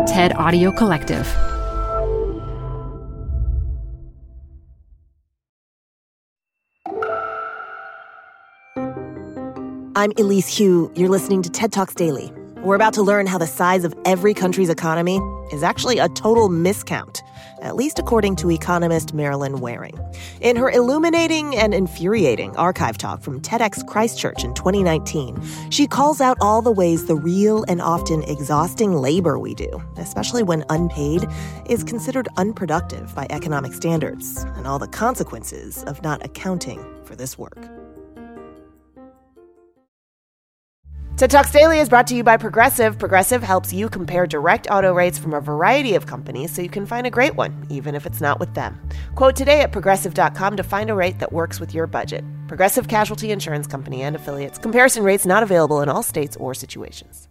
TED Audio Collective. I'm Elise Hu. You're listening to TED Talks Daily. We're about to learn how the size of every country's economy is actually a total miscount, at least according to economist Marilyn Waring. In her illuminating and infuriating archive talk from TEDx Christchurch in 2019, she calls out all the ways the real and often exhausting labor we do, especially when unpaid, is considered unproductive by economic standards, and all the consequences of not accounting for this work. TED Talks Daily is brought to you by Progressive. Progressive helps you compare direct auto rates from a variety of companies so you can find a great one, even if it's not with them. Quote today at Progressive.com to find a rate that works with your budget. Progressive Casualty Insurance Company and Affiliates. Comparison rates not available in all states or situations.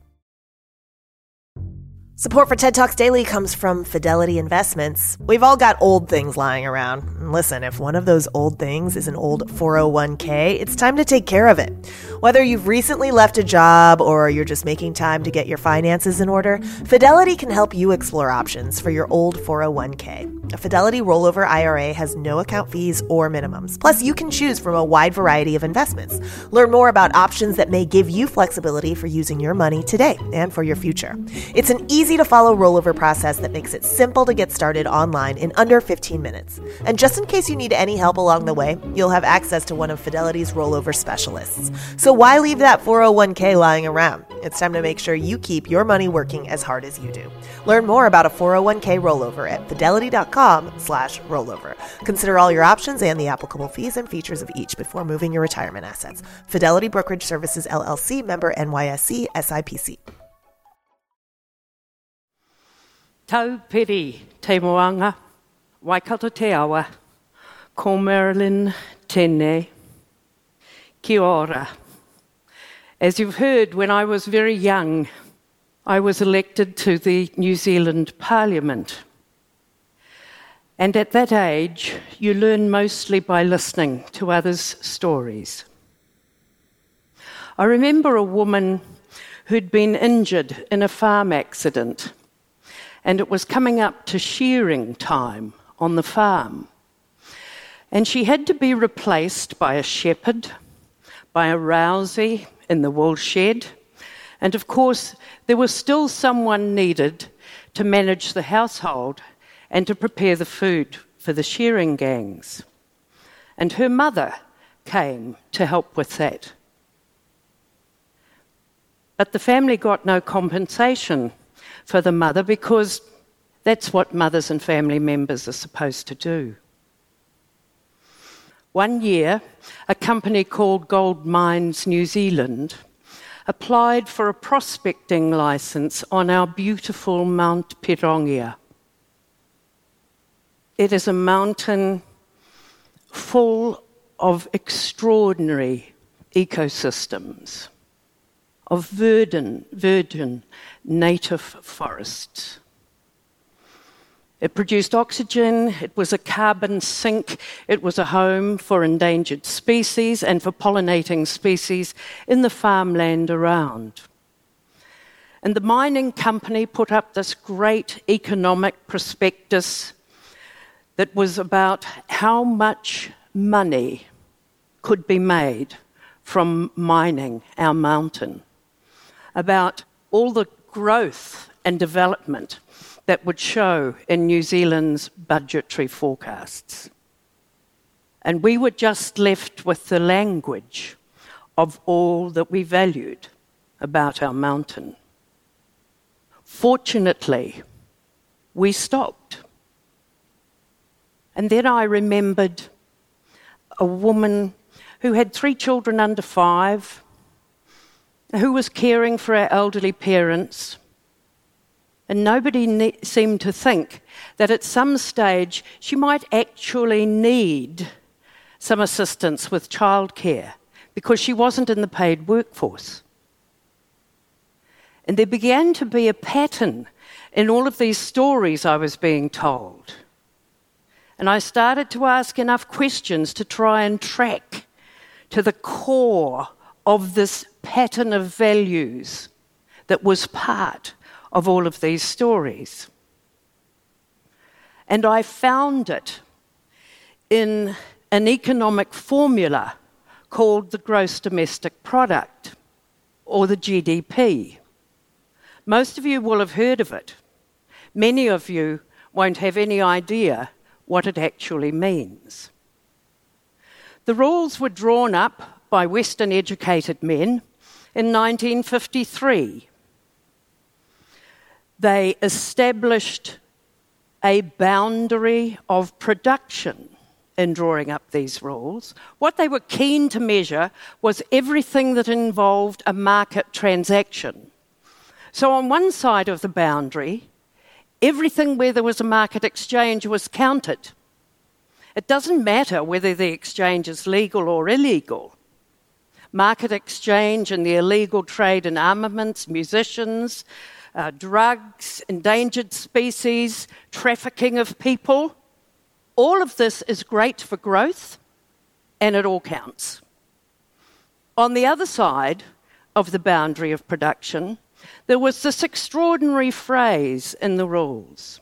Support for TED Talks Daily comes from Fidelity Investments. We've all got old things lying around. And listen, if one of those old things is an old 401k, it's time to take care of it. Whether you've recently left a job or you're just making time to get your finances in order, Fidelity can help you explore options for your old 401k. A Fidelity rollover IRA has no account fees or minimums. Plus, you can choose from a wide variety of investments. Learn more about options that may give you flexibility for using your money today and for your future. It's an easy-to-follow rollover process that makes it simple to get started online in under 15 minutes. And just in case you need any help along the way, you'll have access to one of Fidelity's rollover specialists. So why leave that 401k lying around? It's time to make sure you keep your money working as hard as you do. Learn more about a 401k rollover at fidelity.com/rollover. Consider all your options and the applicable fees and features of each before moving your retirement assets. Fidelity Brokerage Services, LLC, member NYSE, SIPC. Tau piri te moanga, Waikato te awa, ko Marilyn tēnei, kia ora. As you've heard, when I was very young, I was elected to the New Zealand Parliament. And at that age, you learn mostly by listening to others' stories. I remember a woman who'd been injured in a farm accident, and it was coming up to shearing time on the farm. And she had to be replaced by a shepherd, by a rousey in the wool shed, and of course there was still someone needed to manage the household and to prepare the food for the shearing gangs. And her mother came to help with that. But the family got no compensation for the mother because that's what mothers and family members are supposed to do. One year, a company called Gold Mines New Zealand applied for a prospecting licence on our beautiful Mount Pirongia. It is a mountain full of extraordinary ecosystems, of virgin native forests. It produced oxygen, it was a carbon sink, it was a home for endangered species and for pollinating species in the farmland around. And the mining company put up this great economic prospectus that was about how much money could be made from mining our mountain, about all the growth and development that would show in New Zealand's budgetary forecasts. And we were just left with the language of all that we valued about our mountain. Fortunately, we stopped. And then I remembered a woman who had 3 children under 5, who was caring for our elderly parents. And nobody seemed to think that at some stage she might actually need some assistance with childcare because she wasn't in the paid workforce. And there began to be a pattern in all of these stories I was being told. And I started to ask enough questions to try and track to the core of this pattern of values that was part of all of these stories. And I found it in an economic formula called the gross domestic product, or the GDP. Most of you will have heard of it. Many of you won't have any idea what it actually means. The rules were drawn up by Western educated men in 1953. They established a boundary of production in drawing up these rules. What they were keen to measure was everything that involved a market transaction. So on one side of the boundary, everything where there was a market exchange was counted. It doesn't matter whether the exchange is legal or illegal. Market exchange and the illegal trade in armaments, munitions, drugs, endangered species, trafficking of people, all of this is great for growth, and it all counts. On the other side of the boundary of production, there was this extraordinary phrase in the rules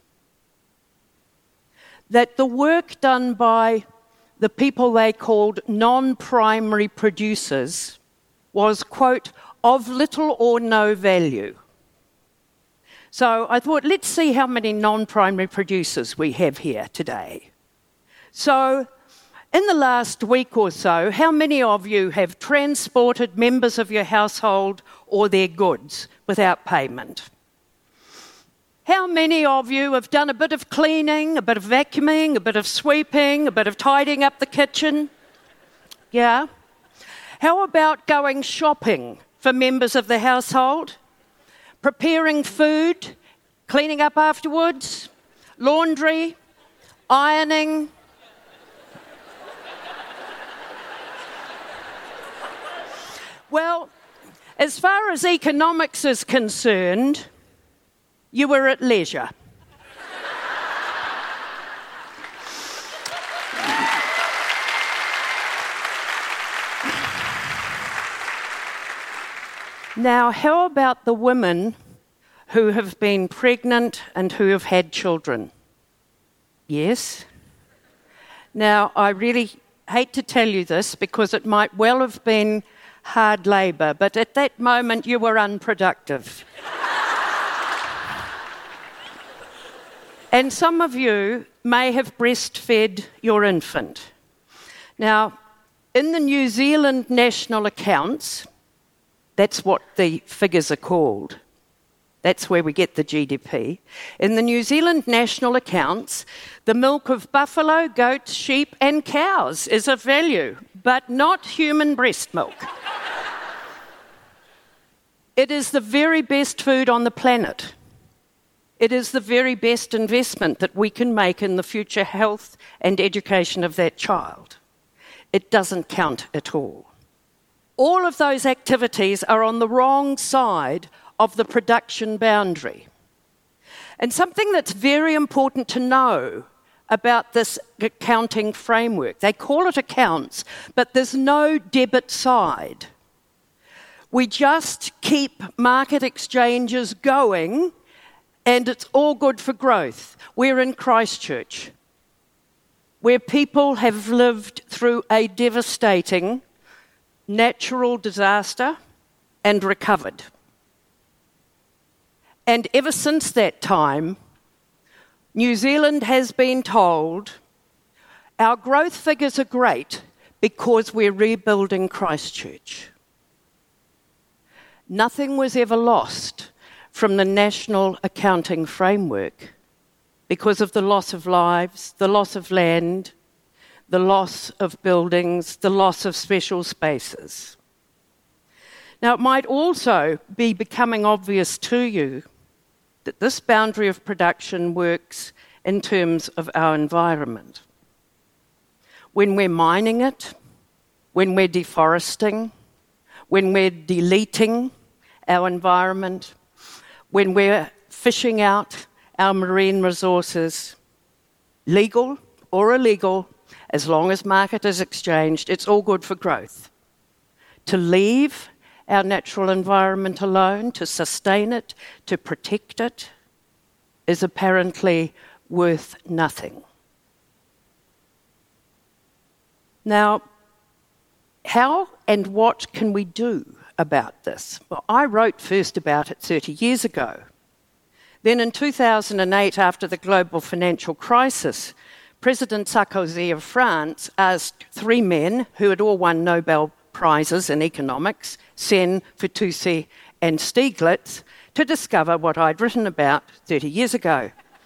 that the work done by the people they called non-primary producers was, quote, of little or no value. So I thought, let's see how many non-primary producers we have here today. So in the last week or so, how many of you have transported members of your household or their goods without payment? How many of you have done a bit of cleaning, a bit of vacuuming, a bit of sweeping, a bit of tidying up the kitchen? Yeah. How about going shopping for members of the household? Preparing food, cleaning up afterwards, laundry, ironing? Well, as far as economics is concerned, you were at leisure. Now, how about the women who have been pregnant and who have had children? Yes? Now, I really hate to tell you this because it might well have been hard labour, but at that moment you were unproductive. And some of you may have breastfed your infant. Now, in the New Zealand national accounts, that's what the figures are called. That's where we get the GDP. In the New Zealand national accounts, the milk of buffalo, goats, sheep and cows is of value, but not human breast milk. It is the very best food on the planet. It is the very best investment that we can make in the future health and education of that child. It doesn't count at all. All of those activities are on the wrong side of the production boundary. And something that's very important to know about this accounting framework, they call it accounts, but there's no debit side. We just keep market exchanges going and it's all good for growth. We're in Christchurch, where people have lived through a devastating natural disaster and recovered. And ever since that time, New Zealand has been told our growth figures are great because we're rebuilding Christchurch. Nothing was ever lost from the national accounting framework because of the loss of lives, the loss of land, the loss of buildings, the loss of special spaces. Now, it might also be becoming obvious to you that this boundary of production works in terms of our environment. When we're mining it, when we're deforesting, when we're deleting our environment, when we're fishing out our marine resources, legal or illegal, as long as market is exchanged, it's all good for growth. To leave our natural environment alone, to sustain it, to protect it, is apparently worth nothing. Now, how and what can we do about this? Well, I wrote first about it 30 years ago. Then in 2008, after the global financial crisis, President Sarkozy of France asked three men who had all won Nobel Prizes in economics, Sen, Fitoussi and Stiglitz, to discover what I'd written about 30 years ago.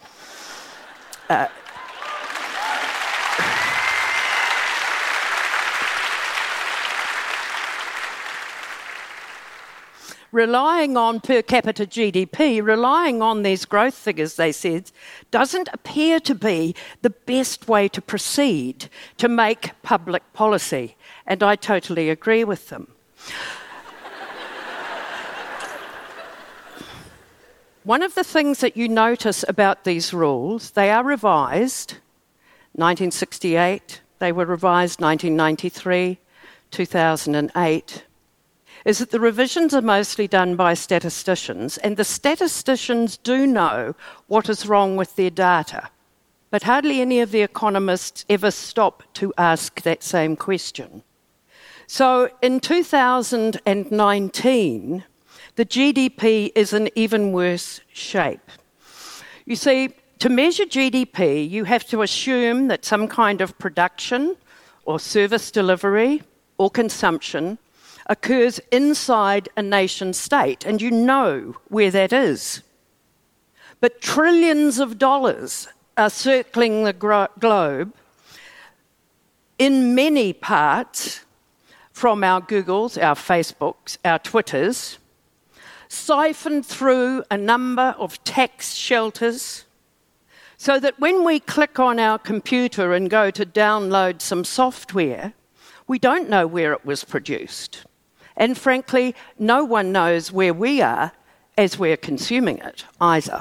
Relying on per capita GDP, relying on these growth figures, they said, doesn't appear to be the best way to proceed to make public policy. And I totally agree with them. One of the things that you notice about these rules, they are revised 1968, they were revised 1993, 2008, is that the revisions are mostly done by statisticians, and the statisticians do know what is wrong with their data. But hardly any of the economists ever stop to ask that same question. So in 2019, the GDP is in even worse shape. You see, to measure GDP, you have to assume that some kind of production or service delivery or consumption occurs inside a nation state, and you know where that is. But trillions of dollars are circling the globe in many parts from our Googles, our Facebooks, our Twitters, siphoned through a number of tax shelters, so that when we click on our computer and go to download some software, we don't know where it was produced. And frankly, no one knows where we are as we're consuming it either.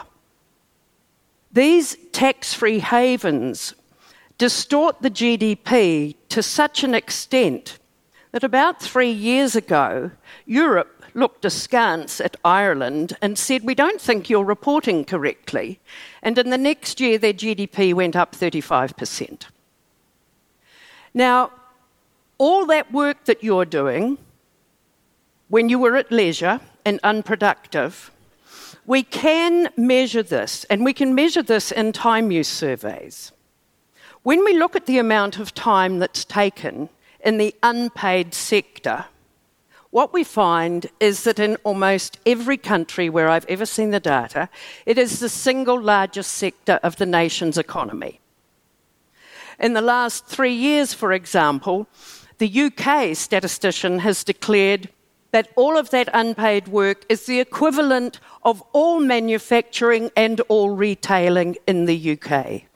These tax-free havens distort the GDP to such an extent that about 3 years ago, Europe looked askance at Ireland and said, "We don't think you're reporting correctly." And in the next year, their GDP went up 35%. Now, all that work that you're doing, when you were at leisure and unproductive, we can measure this, and we can measure this in time use surveys. When we look at the amount of time that's taken in the unpaid sector, what we find is that in almost every country where I've ever seen the data, it is the single largest sector of the nation's economy. In the last 3 years, for example, the UK statistician has declared that all of that unpaid work is the equivalent of all manufacturing and all retailing in the UK.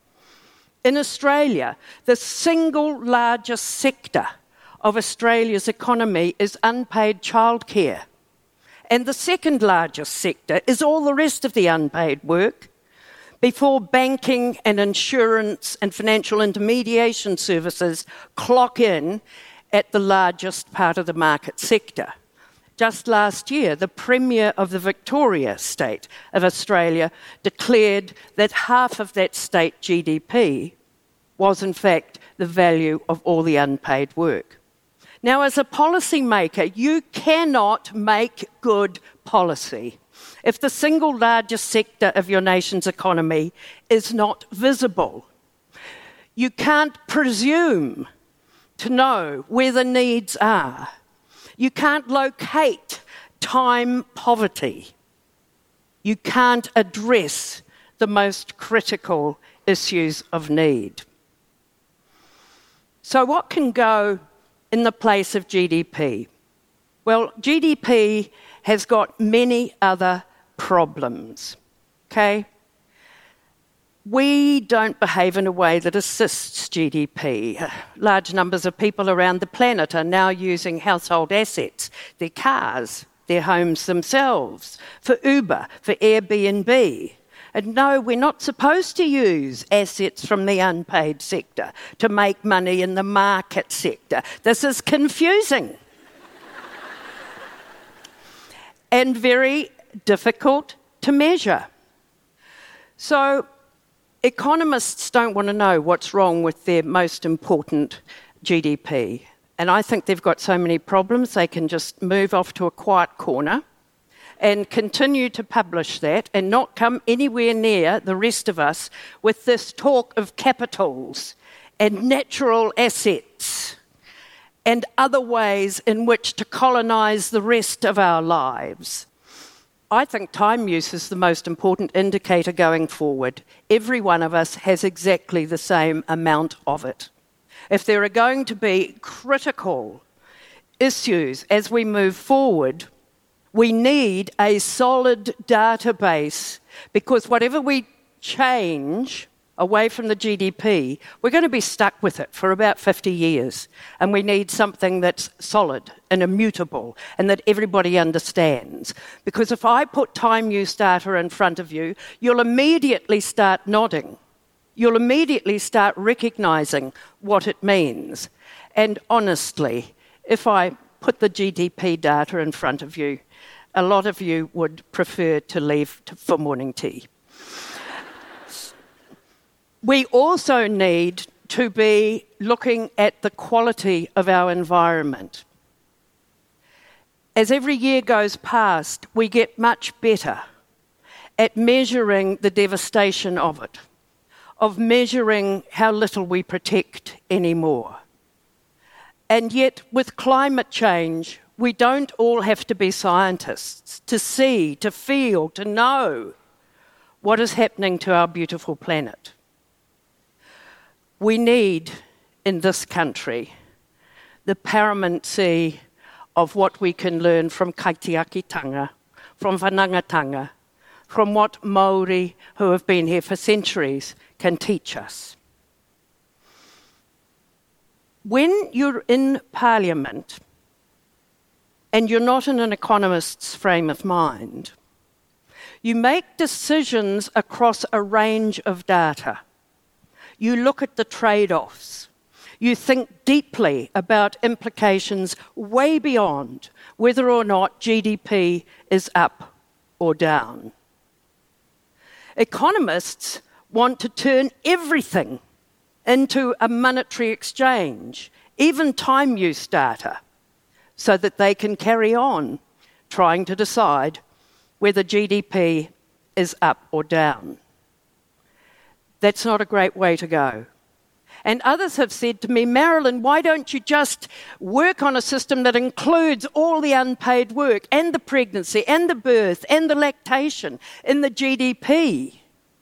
In Australia, the single largest sector of Australia's economy is unpaid childcare. And the second largest sector is all the rest of the unpaid work, before banking and insurance and financial intermediation services clock in at the largest part of the market sector. Just last year, the Premier of the Victoria state of Australia declared that half of that state GDP was in fact the value of all the unpaid work. Now, as a policymaker, you cannot make good policy if the single largest sector of your nation's economy is not visible. You can't presume to know where the needs are. You can't locate time poverty. You can't address the most critical issues of need. So what can go in the place of GDP? Well, GDP has got many other problems, okay? We don't behave in a way that assists GDP. Large numbers of people around the planet are now using household assets, their cars, their homes themselves, for Uber, for Airbnb. And no, we're not supposed to use assets from the unpaid sector to make money in the market sector. This is confusing. and very difficult to measure. So economists don't want to know what's wrong with their most important GDP. And I think they've got so many problems, they can just move off to a quiet corner and continue to publish that and not come anywhere near the rest of us with this talk of capitals and natural assets and other ways in which to colonise the rest of our lives. I think time use is the most important indicator going forward. Every one of us has exactly the same amount of it. If there are going to be critical issues as we move forward, we need a solid database, because whatever we change away from the GDP, we're going to be stuck with it for about 50 years. And we need something that's solid and immutable and that everybody understands. Because if I put time use data in front of you, you'll immediately start nodding. You'll immediately start recognising what it means. And honestly, if I put the GDP data in front of you, a lot of you would prefer to leave for morning tea. We also need to be looking at the quality of our environment. As every year goes past, we get much better at measuring the devastation of it, of measuring how little we protect anymore. And yet, with climate change, we don't all have to be scientists to see, to feel, to know what is happening to our beautiful planet. We need, in this country, the paramountcy of what we can learn from kaitiakitanga, from whanangatanga, from what Māori who have been here for centuries can teach us. When you're in Parliament and you're not in an economist's frame of mind, you make decisions across a range of data. You look at the trade-offs. You think deeply about implications way beyond whether or not GDP is up or down. Economists want to turn everything into a monetary exchange, even time use data, so that they can carry on trying to decide whether GDP is up or down. That's not a great way to go. And others have said to me, Marilyn, why don't you just work on a system that includes all the unpaid work and the pregnancy and the birth and the lactation in the GDP?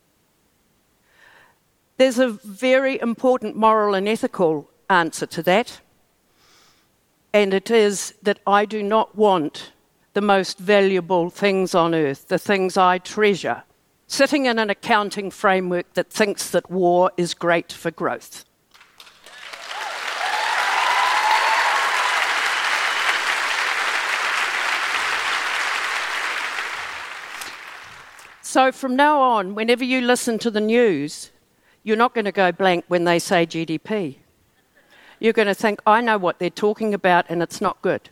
There's a very important moral and ethical answer to that, and it is that I do not want the most valuable things on earth, the things I treasure, sitting in an accounting framework that thinks that war is great for growth. So from now on, whenever you listen to the news, you're not going to go blank when they say GDP. You're going to think, I know what they're talking about and it's not good.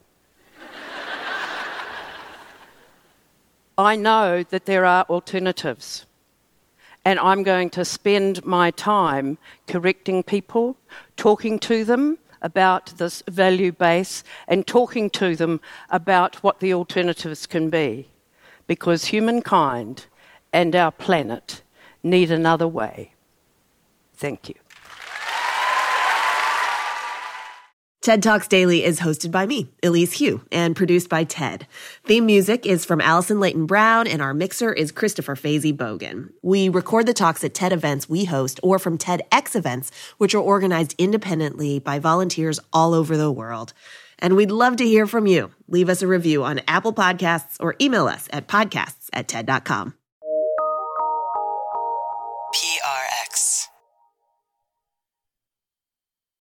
I know that there are alternatives, and I'm going to spend my time correcting people, talking to them about this value base and talking to them about what the alternatives can be, because humankind and our planet need another way. Thank you. TED Talks Daily is hosted by me, Elise Hu, and produced by TED. Theme music is from Allison Leighton Brown, and our mixer is Christopher Fazy Bogan. We record the talks at TED events we host or from TEDx events, which are organized independently by volunteers all over the world. And we'd love to hear from you. Leave us a review on Apple Podcasts or email us at podcasts@ted.com.